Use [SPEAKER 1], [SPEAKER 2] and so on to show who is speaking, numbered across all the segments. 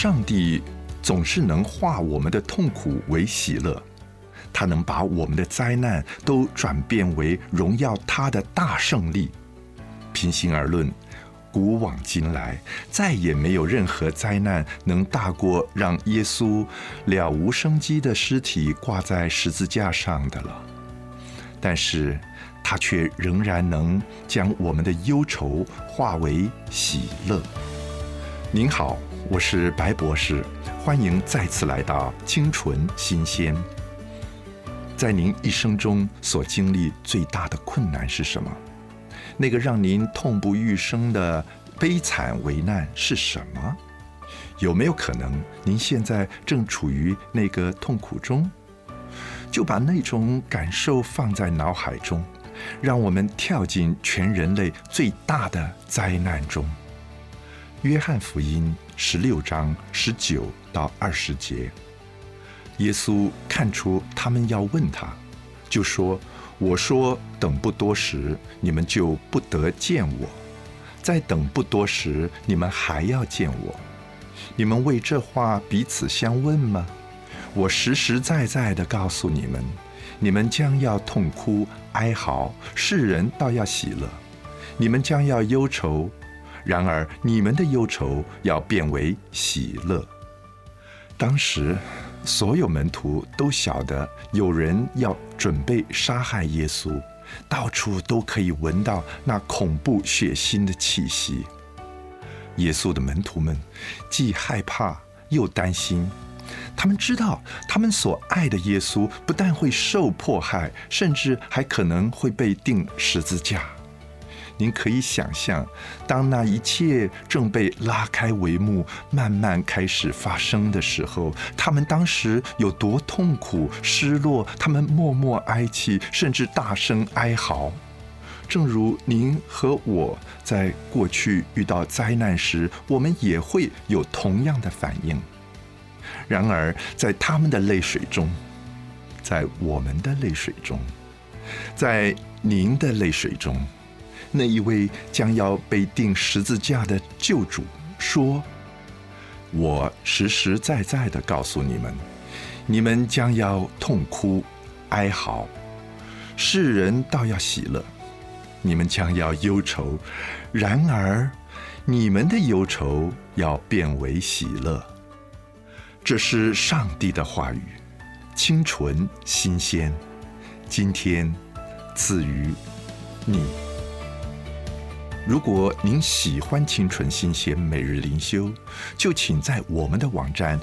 [SPEAKER 1] 上帝总是能化我们的痛苦为喜乐，他能把我们的灾难都转变为荣耀他的大胜利。平心而论，古往今来，再也没有任何灾难能大过让耶稣了无生机的尸体挂在十字架上的了。但是他却仍然能将我们的忧愁化为喜乐。您好，我是白博士，欢迎再次来到清纯新鲜。在您一生中所经历最大的困难是什么？那个让您痛不欲生的悲惨危难是什么？有没有可能您现在正处于那个痛苦中？就把那种感受放在脑海中，让我们跳进全人类最大的灾难中。约翰福音16章19到20节，耶稣看出他们要问他，就说：我说等不多时，你们就不得见我；再等不多时，你们还要见我。你们为这话彼此相问吗？我实实在在地告诉你们，你们将要痛哭哀嚎，世人倒要喜乐；你们将要忧愁，然而你们的忧愁要变为喜乐。当时所有门徒都晓得有人要准备杀害耶稣，到处都可以闻到那恐怖血腥的气息。耶稣的门徒们既害怕又担心，他们知道他们所爱的耶稣不但会受迫害，甚至还可能会被钉十字架。您可以想象，当那一切正被拉开帷幕，慢慢开始发生的时候，他们当时有多痛苦、失落，他们默默哀泣，甚至大声哀嚎。正如您和我在过去遇到灾难时，我们也会有同样的反应。然而，在他们的泪水中，在我们的泪水中，在您的泪水中，那一位将要被钉十字架的救主说：我实实在在地告诉你们，你们将要痛哭哀嚎，世人倒要喜乐；你们将要忧愁，然而你们的忧愁要变为喜乐。这是上帝的话语，清纯新鲜，今天赐予你。如果您喜欢清纯新鲜每日灵修，就请在我们的网站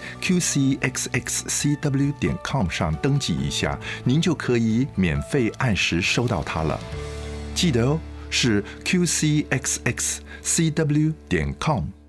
[SPEAKER 1] qcxxcw.com 上登记一下，您就可以免费按时收到它了。记得哦，是 qcxxcw.com。